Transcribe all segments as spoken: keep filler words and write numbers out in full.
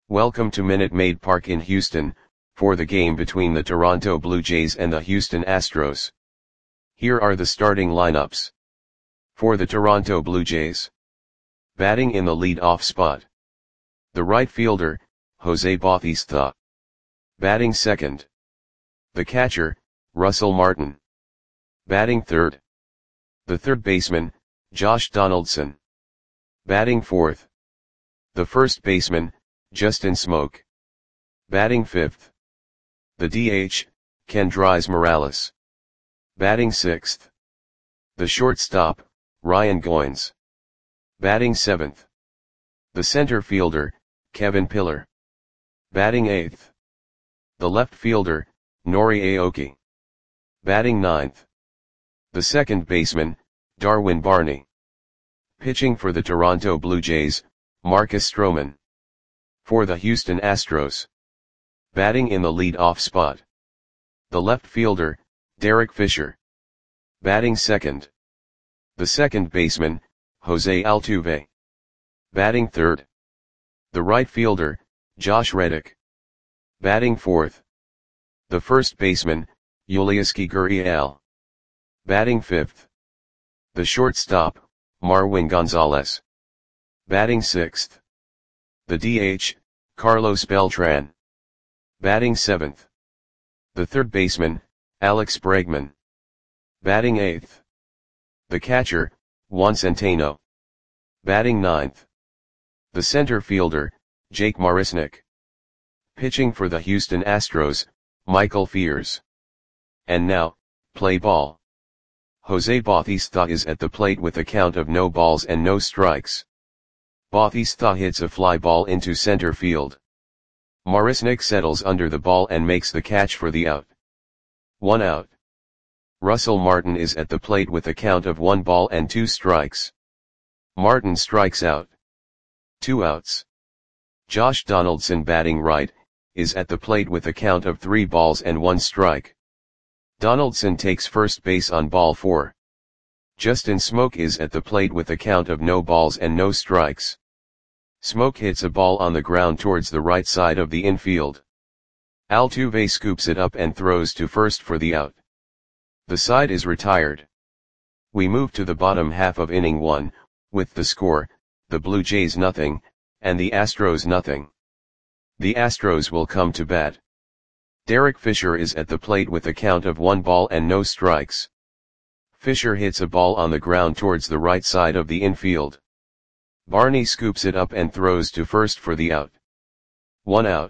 Welcome to Minute Maid Park in Houston, for the game between the Toronto Blue Jays and the Houston Astros. Here are the starting lineups. For the Toronto Blue Jays. Batting in the lead-off spot. The right fielder, Jose Bautista. Batting second. The catcher, Russell Martin. Batting third. The third baseman, Josh Donaldson. Batting fourth. The first baseman, Justin Smoak. Batting fifth. The D H, Kendrys Morales. Batting sixth. The shortstop, Ryan Goins. Batting seventh. The center fielder, Kevin Pillar. Batting eighth. The left fielder, Nori Aoki. Batting ninth. The second baseman, Darwin Barney. Pitching for the Toronto Blue Jays, Marcus Stroman. For the Houston Astros. Batting in the lead-off spot. The left fielder, Derek Fisher. Batting second. The second baseman, Jose Altuve. Batting third. The right fielder, Josh Reddick. Batting fourth. The first baseman, Yulieski Gurriel. Batting fifth. The shortstop, Marwin Gonzalez. Batting sixth. The D H, Carlos Beltran. Batting seventh. The third baseman, Alex Bregman. Batting eighth. The catcher, Juan Centeno. Batting ninth. The center fielder, Jake Marisnick. Pitching for the Houston Astros, Michael Fiers. And now, play ball. Jose Bautista is at the plate with a count of no balls and no strikes. Bautista hits a fly ball into center field. Marisnick settles under the ball and makes the catch for the out. One out. Russell Martin is at the plate with a count of one ball and two strikes. Martin strikes out. Two outs. Josh Donaldson, batting right, is at the plate with a count of three balls and one strike. Donaldson takes first base on ball four. Justin Smoak is at the plate with a count of no balls and no strikes. Smoak hits a ball on the ground towards the right side of the infield. Altuve scoops it up and throws to first for the out. The side is retired. We move to the bottom half of inning one, with the score, the Blue Jays nothing, and the Astros nothing. The Astros will come to bat. Derek Fisher is at the plate with a count of one ball and no strikes. Fisher hits a ball on the ground towards the right side of the infield. Barney scoops it up and throws to first for the out. One out.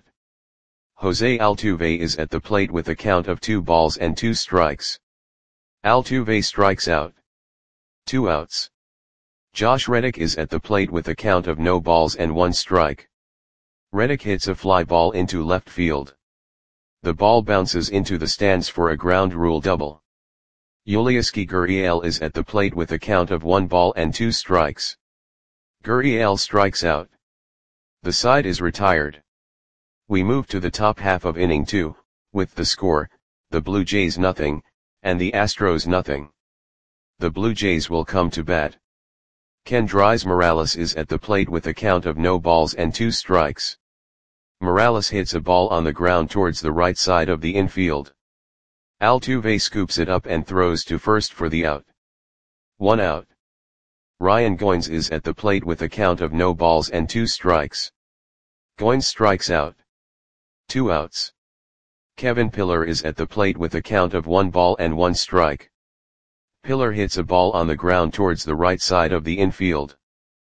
Jose Altuve is at the plate with a count of two balls and two strikes. Altuve strikes out. Two outs. Josh Reddick is at the plate with a count of no balls and one strike. Reddick hits a fly ball into left field. The ball bounces into the stands for a ground rule double. Yulieski Gurriel is at the plate with a count of one ball and two strikes. Gurriel strikes out. The side is retired. We move to the top half of inning two, with the score, the Blue Jays nothing, and the Astros nothing. The Blue Jays will come to bat. Kendrys Morales is at the plate with a count of no balls and two strikes. Morales hits a ball on the ground towards the right side of the infield. Altuve scoops it up and throws to first for the out. One out. Ryan Goins is at the plate with a count of no balls and two strikes. Goins strikes out. Two outs. Kevin Pillar is at the plate with a count of one ball and one strike. Pillar hits a ball on the ground towards the right side of the infield.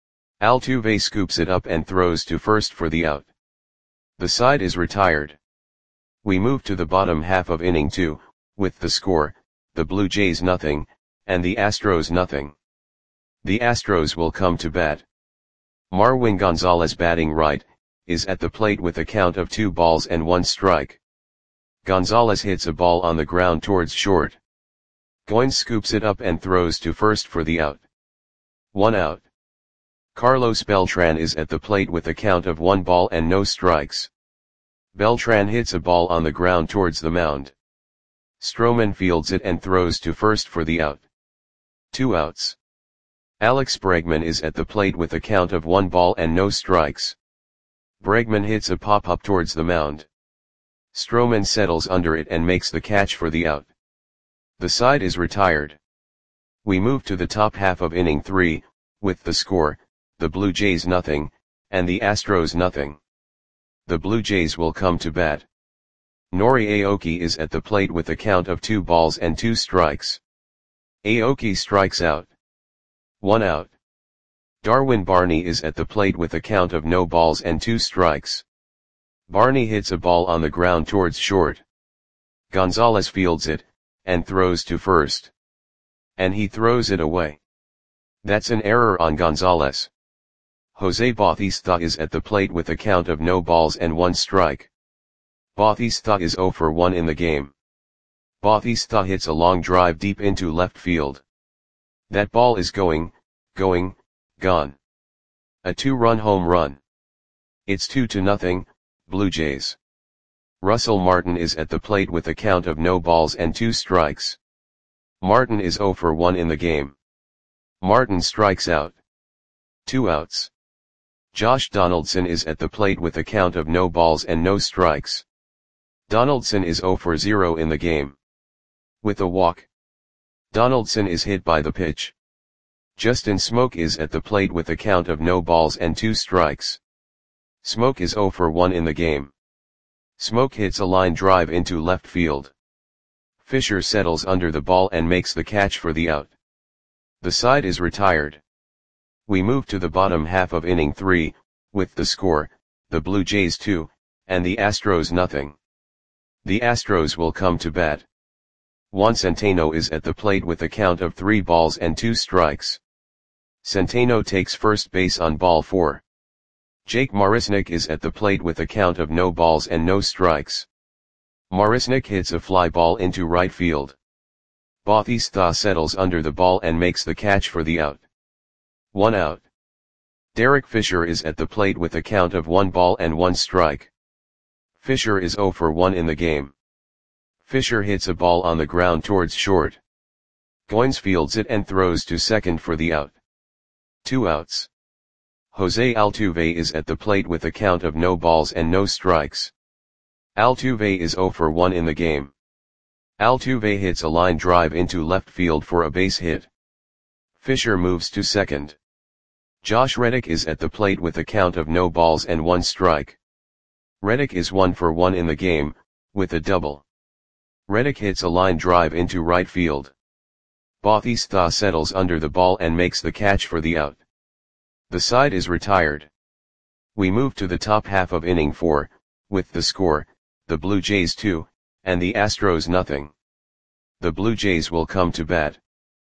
Altuve scoops it up and throws to first for the out. The side is retired. We move to the bottom half of inning two, with the score, the Blue Jays nothing, and the Astros nothing. The Astros will come to bat. Marwin Gonzalez, batting right, is at the plate with a count of two balls and one strike. Gonzalez hits a ball on the ground towards short. Goins scoops it up and throws to first for the out. One out. Carlos Beltran is at the plate with a count of one ball and no strikes. Beltran hits a ball on the ground towards the mound. Stroman fields it and throws to first for the out. Two outs. Alex Bregman is at the plate with a count of one ball and no strikes. Bregman hits a pop-up towards the mound. Stroman settles under it and makes the catch for the out. The side is retired. We move to the top half of inning three, with the score, the Blue Jays nothing, and the Astros nothing. The Blue Jays will come to bat. Nori Aoki is at the plate with a count of two balls and two strikes. Aoki strikes out. One out. Darwin Barney is at the plate with a count of no balls and two strikes. Barney hits a ball on the ground towards short. Gonzalez fields it, and throws to first. And he throws it away. That's an error on Gonzalez. Jose Bautista is at the plate with a count of no balls and one strike. Bautista is zero for one in the game. Bautista hits a long drive deep into left field. That ball is going, going, gone. A two-run home run. It's two to nothing, Blue Jays. Russell Martin is at the plate with a count of no balls and two strikes. Martin is zero for one in the game. Martin strikes out. Two outs. Josh Donaldson is at the plate with a count of no balls and no strikes. Donaldson is zero for zero in the game. With a walk. Donaldson is hit by the pitch. Justin Smoke is at the plate with a count of no balls and two strikes. Smoke is zero for one in the game. Smoke hits a line drive into left field. Fisher settles under the ball and makes the catch for the out. The side is retired. We move to the bottom half of inning three, with the score, the Blue Jays two, and the Astros nothing. The Astros will come to bat. Juan Centeno is at the plate with a count of three balls and two strikes. Centeno takes first base on ball four. Jake Marisnick is at the plate with a count of no balls and no strikes. Marisnick hits a fly ball into right field. Bautista settles under the ball and makes the catch for the out. One out. Derek Fisher is at the plate with a count of one ball and one strike. Fisher is zero for one in the game. Fisher hits a ball on the ground towards short. Goins fields it and throws to second for the out. Two outs. Jose Altuve is at the plate with a count of no balls and no strikes. Altuve is zero for one in the game. Altuve hits a line drive into left field for a base hit. Fisher moves to second. Josh Reddick is at the plate with a count of no balls and one strike. Reddick is one for one in the game, with a double. Reddick hits a line drive into right field. Bautista settles under the ball and makes the catch for the out. The side is retired. We move to the top half of inning four, with the score, the Blue Jays two, and the Astros nothing. The Blue Jays will come to bat.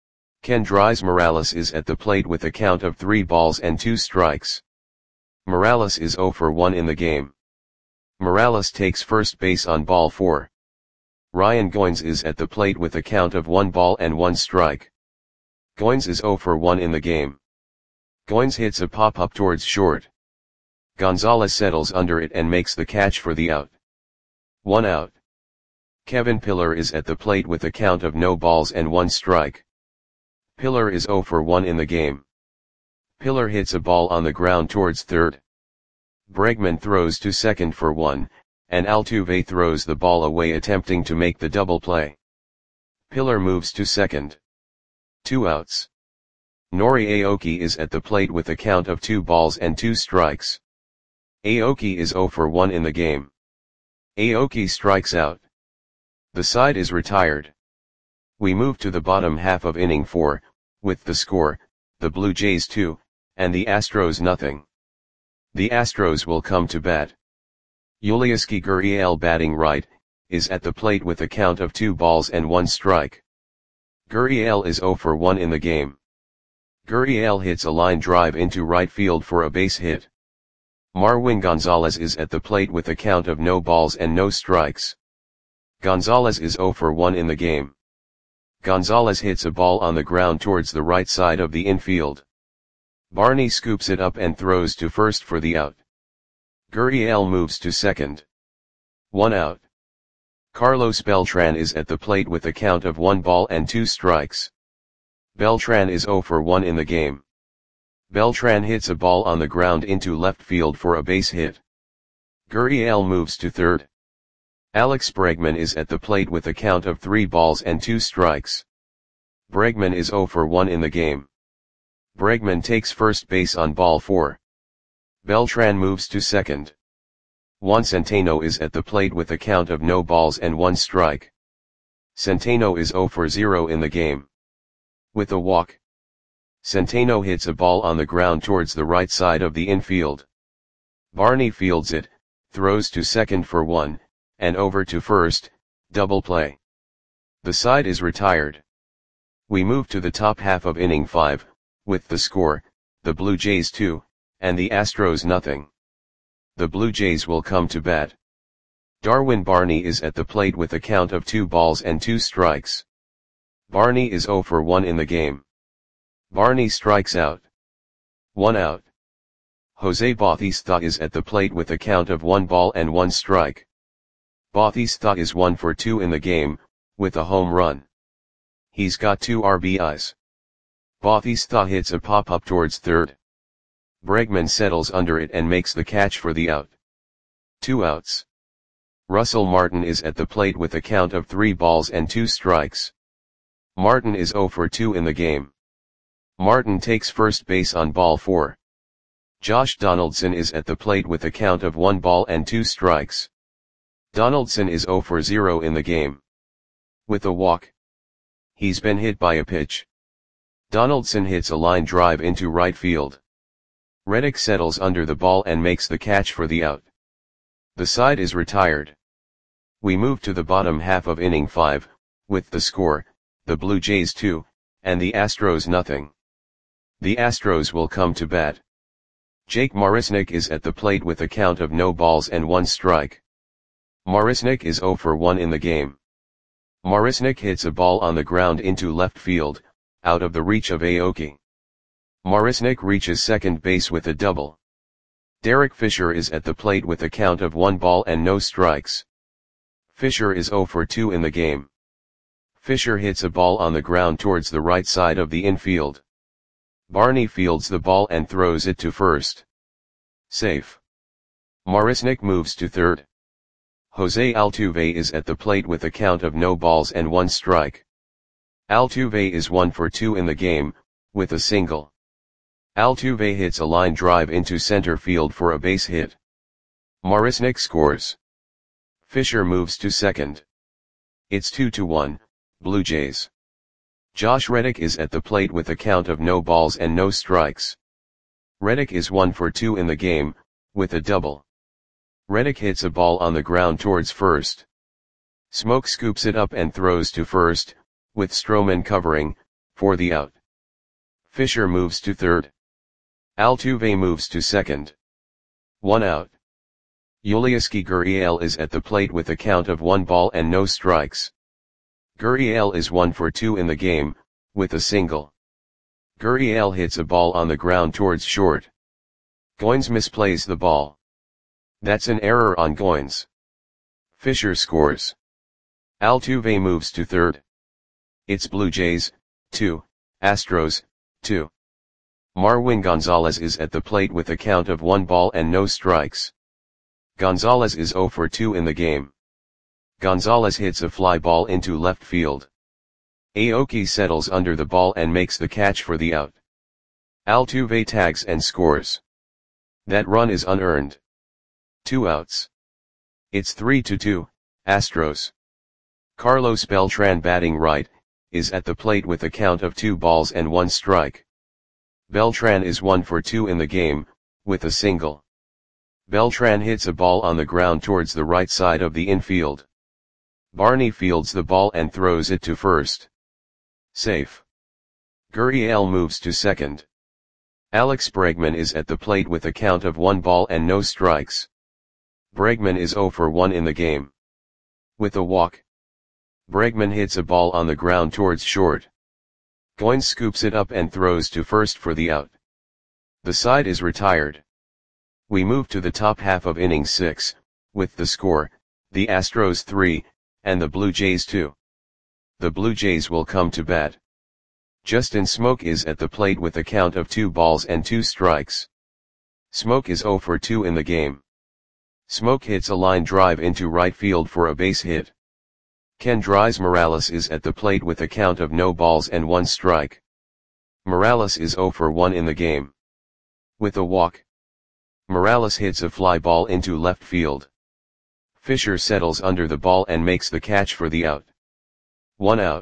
Kendrys Morales is at the plate with a count of three balls and two strikes. Morales is zero for one in the game. Morales takes first base on ball four. Ryan Goins is at the plate with a count of one ball and one strike. Goins is zero for one in the game. Goins hits a pop-up towards short. Gonzalez settles under it and makes the catch for the out. One out. Kevin Pillar is at the plate with a count of no balls and one strike. Pillar is zero for one in the game. Pillar hits a ball on the ground towards third. Bregman throws to second for one, and Altuve throws the ball away attempting to make the double play. Pillar moves to second. Two outs. Nori Aoki is at the plate with a count of two balls and two strikes. Aoki is zero for one in the game. Aoki strikes out. The side is retired. We move to the bottom half of inning four, with the score, the Blue Jays two, and the Astros nothing. The Astros will come to bat. Yulieski Gurriel batting right, is at the plate with a count of two balls and one strike. Gurriel is zero for one in the game. Gurriel hits a line drive into right field for a base hit. Marwin Gonzalez is at the plate with a count of no balls and no strikes. Gonzalez is zero for one in the game. Gonzalez hits a ball on the ground towards the right side of the infield. Barney scoops it up and throws to first for the out. Gurriel moves to second. One out. Carlos Beltran is at the plate with a count of one ball and two strikes. Beltran is zero for one in the game. Beltran hits a ball on the ground into left field for a base hit. Gurriel moves to third. Alex Bregman is at the plate with a count of three balls and two strikes. Bregman is zero for one in the game. Bregman takes first base on ball four. Beltran moves to second. Juan Centeno is at the plate with a count of no balls and one strike. Centeno is zero for zero in the game. With a walk, Centeno hits a ball on the ground towards the right side of the infield. Barney fields it, throws to second for one, and over to first, double play. The side is retired. We move to the top half of inning five, with the score, the Blue Jays two, and the Astros nothing. The Blue Jays will come to bat. Darwin Barney is at the plate with a count of two balls and two strikes. Barney is zero for one in the game. Barney strikes out. One out. Jose Bautista is at the plate with a count of one ball and one strike. Bautista is one for two in the game, with a home run. He's got two R B Is. Bautista hits a pop-up towards third. Bregman settles under it and makes the catch for the out. Two outs. Russell Martin is at the plate with a count of three balls and two strikes. Martin is zero for two in the game. Martin takes first base on ball four. Josh Donaldson is at the plate with a count of one ball and two strikes. Donaldson is zero for zero in the game. With a walk. He's been hit by a pitch. Donaldson hits a line drive into right field. Reddick settles under the ball and makes the catch for the out. The side is retired. We move to the bottom half of inning five, with the score, the Blue Jays two, and the Astros nothing. The Astros will come to bat. Jake Marisnick is at the plate with a count of no balls and one strike. Marisnick is zero for one in the game. Marisnick hits a ball on the ground into left field, out of the reach of Aoki. Marisnick reaches second base with a double. Derek Fisher is at the plate with a count of one ball and no strikes. Fisher is zero for two in the game. Fisher hits a ball on the ground towards the right side of the infield. Barney fields the ball and throws it to first. Safe. Marisnick moves to third. Jose Altuve is at the plate with a count of no balls and one strike. Altuve is one for two in the game, with a single. Altuve hits a line drive into center field for a base hit. Marisnick scores. Fisher moves to second. It's two to one, Blue Jays. Josh Reddick is at the plate with a count of no balls and no strikes. Reddick is one for two in the game, with a double. Reddick hits a ball on the ground towards first. Smoke scoops it up and throws to first, with Stroman covering, for the out. Fisher moves to third. Altuve moves to second. One out. Yulieski Gurriel is at the plate with a count of one ball and no strikes. Gurriel is one for two in the game, with a single. Gurriel hits a ball on the ground towards short. Goins misplays the ball. That's an error on Goins. Fisher scores. Altuve moves to third. It's Blue Jays, two, Astros, two. Marwin Gonzalez is at the plate with a count of one ball and no strikes. Gonzalez is zero for two in the game. Gonzalez hits a fly ball into left field. Aoki settles under the ball and makes the catch for the out. Altuve tags and scores. That run is unearned. Two outs. It's three to two, Astros. Carlos Beltran, batting right, is at the plate with a count of two balls and one strike. Beltran is one for two in the game, with a single. Beltran hits a ball on the ground towards the right side of the infield. Barney fields the ball and throws it to first. Safe. Gurriel moves to second. Alex Bregman is at the plate with a count of one ball and no strikes. Bregman is zero for one in the game. With a walk, Bregman hits a ball on the ground towards short. Goins scoops it up and throws to first for the out. The side is retired. We move to the top half of inning six, with the score, the Astros three, and the Blue Jays two. The Blue Jays will come to bat. Justin Smoke is at the plate with a count of two balls and two strikes. Smoke is zero for two in the game. Smoke hits a line drive into right field for a base hit. Kendrys Morales is at the plate with a count of no balls and one strike. Morales is zero for one in the game. With a walk, Morales hits a fly ball into left field. Fisher settles under the ball and makes the catch for the out. One out.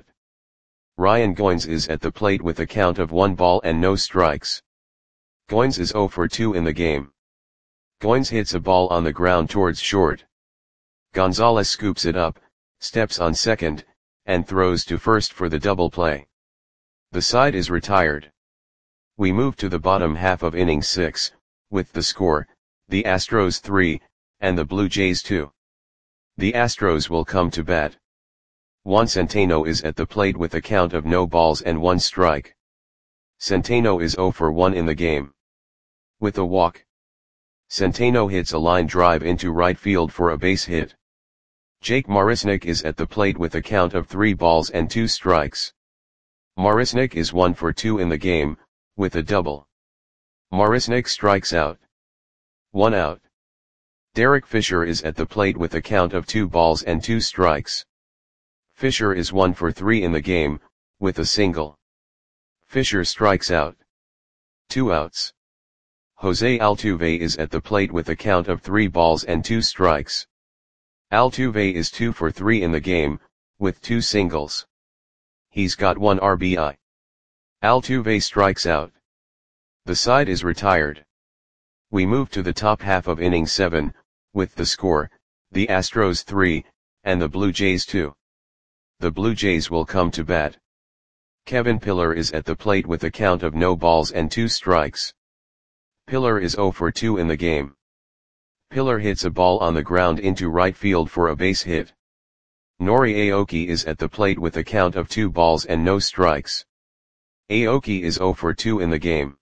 Ryan Goins is at the plate with a count of one ball and no strikes. Goins is zero for two in the game. Goins hits a ball on the ground towards short. Gonzalez scoops it up, steps on second, and throws to first for the double play. The side is retired. We move to the bottom half of inning six, with the score, the Astros three, and the Blue Jays two. The Astros will come to bat. Juan Centeno is at the plate with a count of no balls and one strike. Centeno is zero for one in the game. With a walk, Centeno hits a line drive into right field for a base hit. Jake Marisnick is at the plate with a count of three balls and two strikes. Marisnick is one for two in the game, with a double. Marisnick strikes out. One out. Derek Fisher is at the plate with a count of two balls and two strikes. Fisher is one for three in the game, with a single. Fisher strikes out. Two outs. Jose Altuve is at the plate with a count of three balls and two strikes. Altuve is two for three in the game, with two singles. He's got one R B I. Altuve strikes out. The side is retired. We move to the top half of inning seven, with the score, the Astros three, and the Blue Jays two. The Blue Jays will come to bat. Kevin Pillar is at the plate with a count of no balls and two strikes. Pillar is zero for two in the game. Pillar hits a ball on the ground into right field for a base hit. Nori Aoki is at the plate with a count of two balls and no strikes. Aoki is zero for two in the game.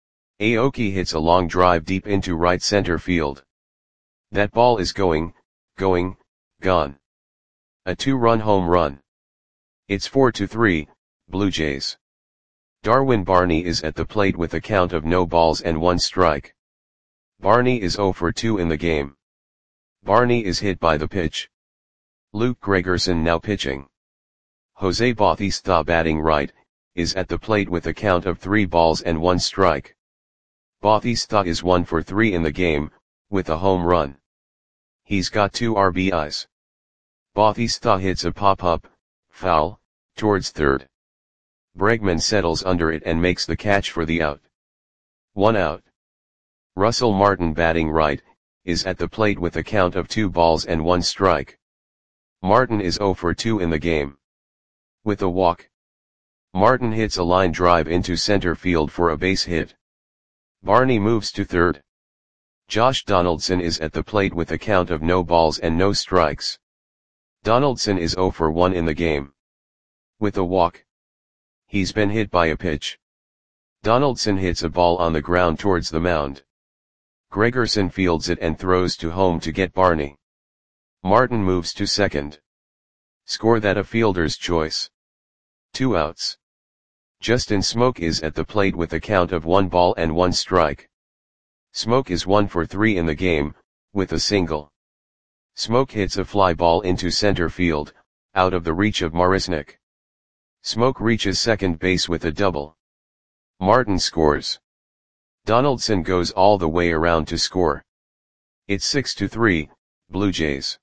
Aoki hits a long drive deep into right center field. That ball is going, going, gone. A two-run home run. It's four to three, Blue Jays. Darwin Barney is at the plate with a count of no balls and one strike. Barney is zero for two in the game. Barney is hit by the pitch. Luke Gregerson now pitching. Jose Bautista batting right, is at the plate with a count of three balls and one strike. Bautista is one for three in the game, with a home run. He's got two R B Is. Bautista hits a pop-up, foul, towards third. Bregman settles under it and makes the catch for the out. One out. Russell Martin batting right, is at the plate with a count of two balls and one strike. Martin is zero for two in the game. With a walk, Martin hits a line drive into center field for a base hit. Barney moves to third. Josh Donaldson is at the plate with a count of no balls and no strikes. Donaldson is zero for one in the game. With a walk, he's been hit by a pitch. Donaldson hits a ball on the ground towards the mound. Gregerson fields it and throws to home to get Barney. Martin moves to second. Score that a fielder's choice. Two outs. Justin Smoke is at the plate with a count of one ball and one strike. Smoke is one for three in the game, with a single. Smoke hits a fly ball into center field, out of the reach of Marisnick. Smoke reaches second base with a double. Martin scores. Donaldson goes all the way around to score. It's six to three, Blue Jays.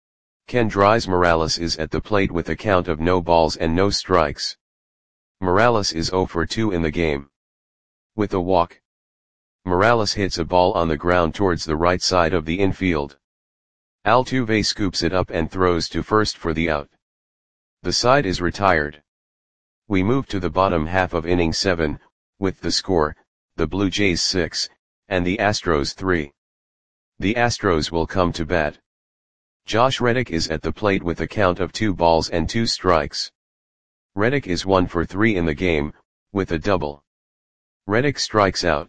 Kendrys Morales is at the plate with a count of no balls and no strikes. Morales is zero for two in the game. With a walk, Morales hits a ball on the ground towards the right side of the infield. Altuve scoops it up and throws to first for the out. The side is retired. We move to the bottom half of inning seven, with the score, the Blue Jays six, and the Astros three. The Astros will come to bat. Josh Reddick is at the plate with a count of two balls and two strikes. Reddick is one for three in the game, with a double. Reddick strikes out.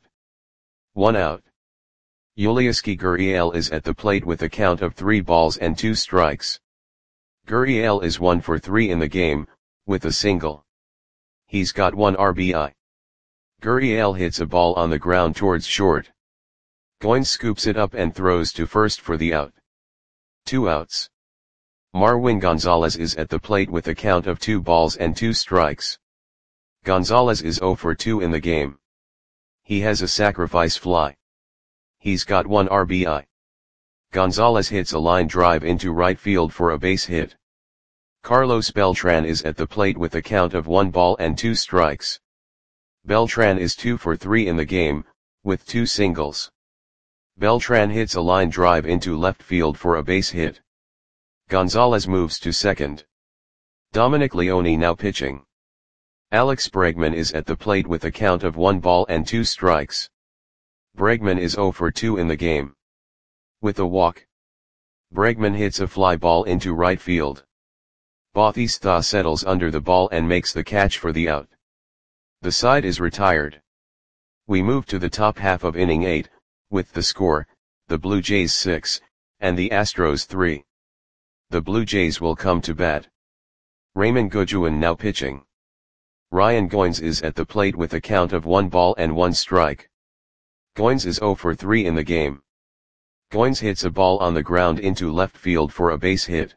One out. Yulieski Gurriel is at the plate with a count of three balls and two strikes. Gurriel is one for three in the game, with a single. He's got one R B I. Gurriel hits a ball on the ground towards short. Goins scoops it up and throws to first for the out. Two outs. Marwin Gonzalez is at the plate with a count of two balls and two strikes. Gonzalez is oh for two in the game. He has a sacrifice fly. He's got one R B I. Gonzalez hits a line drive into right field for a base hit. Carlos Beltran is at the plate with a count of one ball and two strikes. Beltran is two for three in the game, with two singles. Beltran hits a line drive into left field for a base hit. Gonzalez moves to second. Dominic Leone now pitching. Alex Bregman is at the plate with a count of one ball and two strikes. Bregman is oh for two in the game. With a walk. Bregman hits a fly ball into right field. Bautista settles under the ball and makes the catch for the out. The side is retired. We move to the top half of inning eight, with the score, the Blue Jays six, and the Astros three. The Blue Jays will come to bat. Raymond Goodwin now pitching. Ryan Goins is at the plate with a count of one ball and one strike. Goins is oh for three in the game. Goins hits a ball on the ground into left field for a base hit.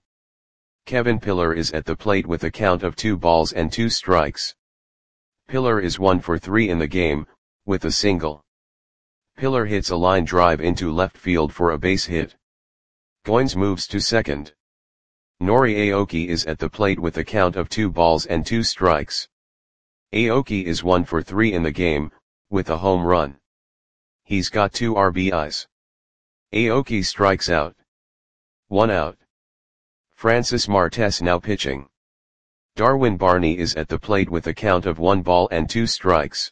Kevin Pillar is at the plate with a count of two balls and two strikes. Pillar is one for three in the game, with a single. Pillar hits a line drive into left field for a base hit. Goins moves to second. Nori Aoki is at the plate with a count of two balls and two strikes. Aoki is one for three in the game, with a home run. He's got two R B Is. Aoki strikes out. One out. Francis Martes now pitching. Darwin Barney is at the plate with a count of one ball and two strikes.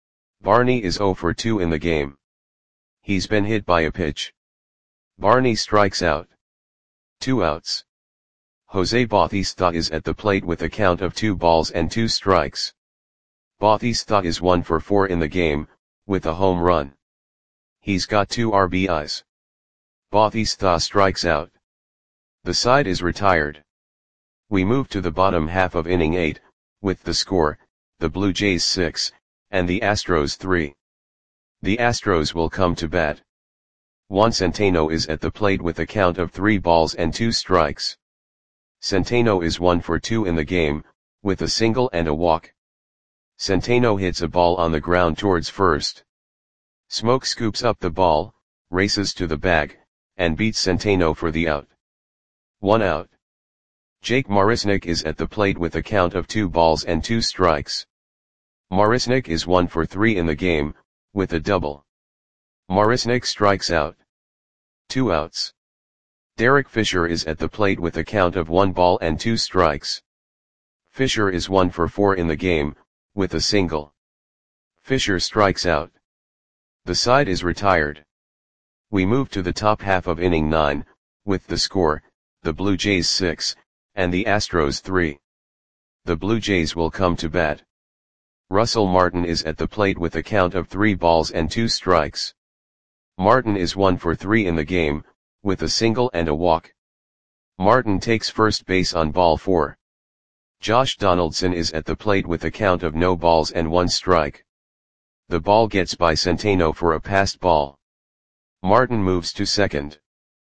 Barney is oh for two in the game. He's been hit by a pitch. Barney strikes out. Two outs. Jose Bautista is at the plate with a count of two balls and two strikes. Bautista is one for four in the game, with a home run. He's got two R B Is. Bautista strikes out. The side is retired. We move to the bottom half of inning eight, with the score, the Blue Jays six, and the Astros three. The Astros will come to bat. Juan Centeno is at the plate with a count of three balls and two strikes. Centeno is one for two in the game, with a single and a walk. Centeno hits a ball on the ground towards first. Smoke scoops up the ball, races to the bag, and beats Centeno for the out. One out. Jake Marisnick is at the plate with a count of two balls and two strikes. Marisnick is one for three in the game, with a double. Marisnick strikes out. Two outs. Derek Fisher is at the plate with a count of one ball and two strikes. Fisher is one for four in the game, with a single. Fisher strikes out. The side is retired. We move to the top half of inning nine, with the score, the Blue Jays six, and the Astros three. The Blue Jays will come to bat. Russell Martin is at the plate with a count of three balls and two strikes. Martin is one for three in the game, with a single and a walk. Martin takes first base on ball four. Josh Donaldson is at the plate with a count of no balls and one strike. The ball gets by Centeno for a passed ball. Martin moves to second.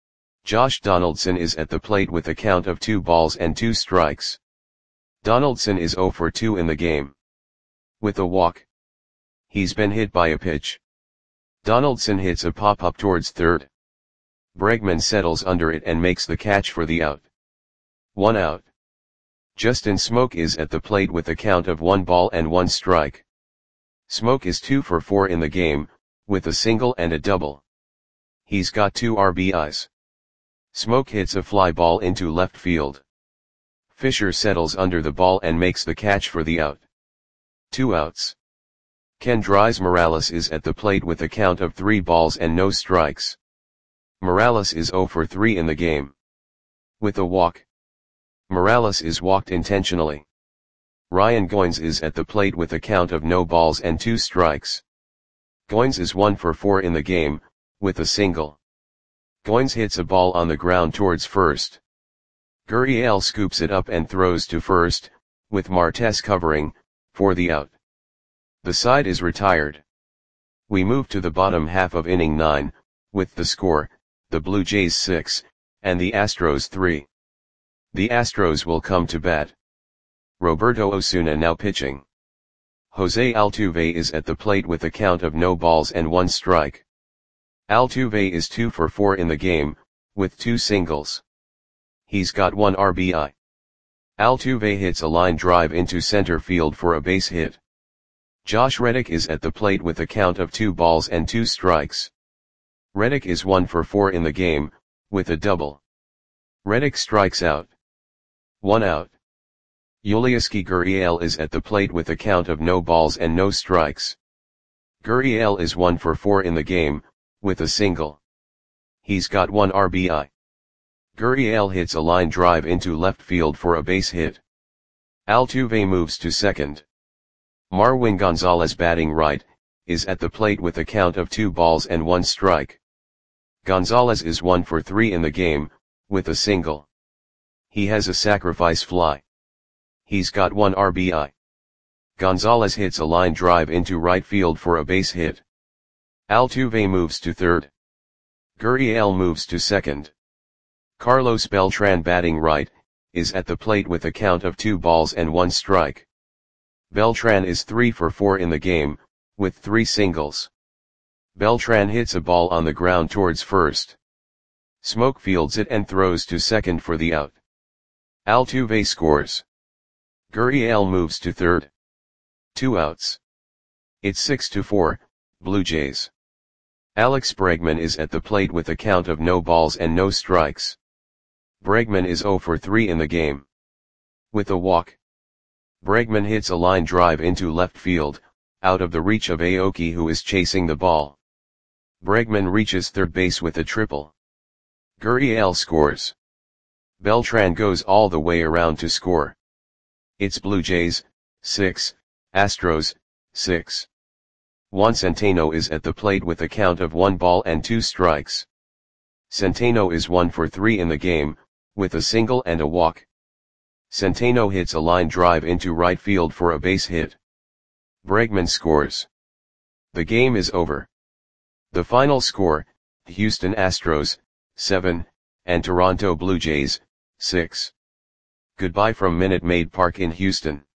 Josh Donaldson is at the plate with a count of two balls and two strikes. Donaldson is oh for two in the game. With a walk. He's been hit by a pitch. Donaldson hits a pop-up towards third. Bregman settles under it and makes the catch for the out. One out. Justin Smoke is at the plate with a count of one ball and one strike. Smoke is two for four in the game, with a single and a double. He's got two R B Is. Smoke hits a fly ball into left field. Fisher settles under the ball and makes the catch for the out. Two outs. Kendrys Morales is at the plate with a count of three balls and no strikes. Morales is oh for three in the game. With a walk. Morales is walked intentionally. Ryan Goins is at the plate with a count of no balls and two strikes. Goins is one for four in the game, with a single. Goins hits a ball on the ground towards first. Gurriel scoops it up and throws to first, with Martes covering, for the out. The side is retired. We move to the bottom half of inning nine, with the score, the Blue Jays six, and the Astros three. The Astros will come to bat. Roberto Osuna now pitching. Jose Altuve is at the plate with a count of no balls and one strike. Altuve is two for four in the game, with two singles. He's got one R B I. Altuve hits a line drive into center field for a base hit. Josh Reddick is at the plate with a count of two balls and two strikes. Reddick is one for four in the game, with a double. Reddick strikes out. One out. Yulieski Gurriel is at the plate with a count of no balls and no strikes. Gurriel is one for four in the game, with a single. He's got one R B I. Gurriel hits a line drive into left field for a base hit. Altuve moves to second. Marwin Gonzalez, batting right, is at the plate with a count of two balls and one strike. Gonzalez is one for three in the game, with a single. He has a sacrifice fly. He's got one R B I. Gonzalez hits a line drive into right field for a base hit. Altuve moves to third. Gurriel moves to second. Carlos Beltran, batting right, is at the plate with a count of two balls and one strike. Beltran is three for four in the game, with three singles. Beltran hits a ball on the ground towards first. Smoke fields it and throws to second for the out. Altuve scores. Gurriel moves to third. Two outs. It's six to four, Blue Jays. Alex Bregman is at the plate with a count of no balls and no strikes. Bregman is zero for three in the game. With a walk. Bregman hits a line drive into left field, out of the reach of Aoki, who is chasing the ball. Bregman reaches third base with a triple. Gurriel scores. Beltran goes all the way around to score. It's Blue Jays, six, Astros, six. Juan Centeno is at the plate with a count of one ball and two strikes. Centeno is one for three in the game, with a single and a walk. Centeno hits a line drive into right field for a base hit. Bregman scores. The game is over. The final score, Houston Astros, seven, and Toronto Blue Jays, six. Goodbye from Minute Maid Park in Houston.